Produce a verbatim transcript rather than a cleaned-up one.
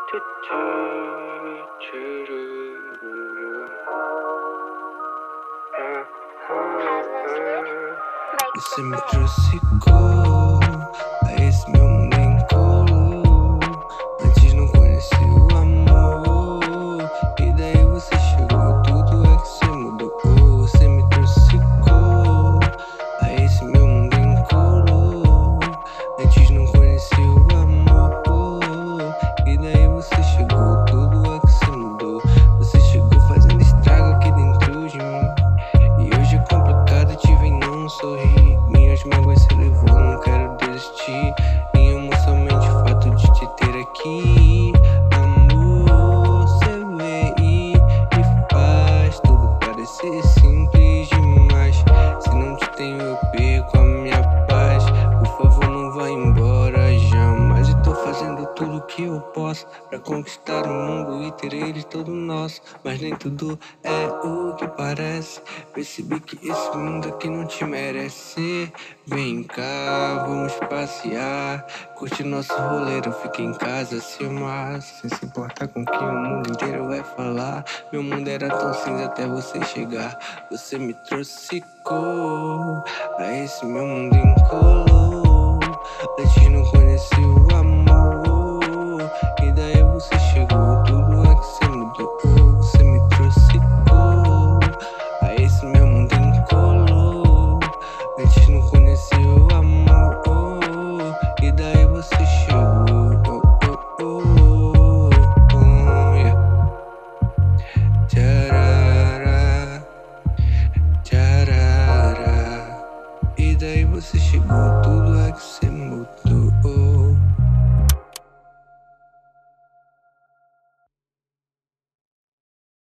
Você me trouxe cor a esse meu mundo incolor. Antes não conheci o amor, e daí você chegou, tudo é que você mudou. Você me trouxe cor a esse meu mundo incolor. Antes não conheci o amor, e daí você chegou, tudo é que você mudou. Você chegou fazendo estrago aqui dentro de mim, e hoje é complicado te ver não sorrir. Minhas mágoas se levou, não quero desistir. Nenhuma, somente o fato de te ter aqui. Amor, você vem e me faz tudo parecer simples demais. Se não te tenho eu perco a minha paz. Por favor, não vá embora jamais. Eu tô fazendo tudo que eu posso pra conquistar o mundo e ter ele todo nosso. Mas nem tudo é o que parece. Percebi que esse mundo aqui não te merece. Vem cá, vamos passear, curte nosso roleiro, fica em casa, se amar, sem se importar com o que o mundo inteiro vai falar. Meu mundo era tão cinza até você chegar. Você me trouxe cor a esse meu mundo incolor. Antes não conheci o